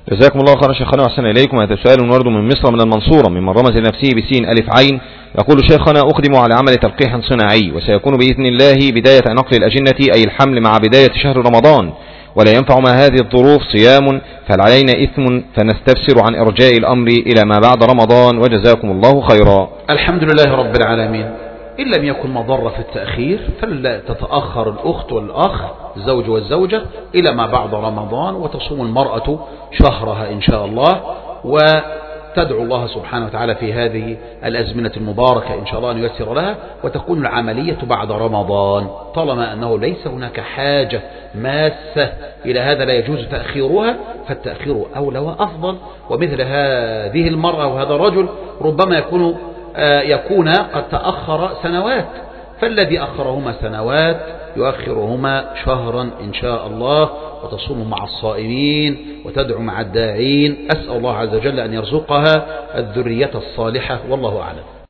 جزاكم الله خيرا شيخنا وأحسن إليكم. هذا سؤال ورد من مصر من المنصورة ممن رمز لنفسه بسين ألف عين. يقول شيخنا: أقدم على عمل تلقيح صناعي، وسيكون بإذن الله بداية نقل الأجنة أي الحمل مع بداية شهر رمضان، ولا ينفع مع هذه الظروف صيام، فهل علينا إثم؟ فنستفسر عن إرجاء الأمر إلى ما بعد رمضان، وجزاكم الله خيرا. الحمد لله رب العالمين. إن لم يكن مضرة في التأخير فلا تتأخر الأخت والأخ الزوج والزوجة إلى ما بعد رمضان، وتصوم المرأة شهرها إن شاء الله، وتدعو الله سبحانه وتعالى في هذه الأزمنة المباركة إن شاء الله أن ييسر لها، وتكون العملية بعد رمضان. طالما أنه ليس هناك حاجة ماسة إلى هذا لا يجوز تأخيرها، فالتأخير أولى وأفضل. ومثل هذه المرأة وهذا الرجل ربما يكون قد تأخر سنوات، فالذي أخرهما سنوات يؤخرهما شهرا إن شاء الله، وتصوم مع الصائمين وتدعو مع الداعين. أسأل الله عز وجل أن يرزقها الذرية الصالحة، والله أعلم.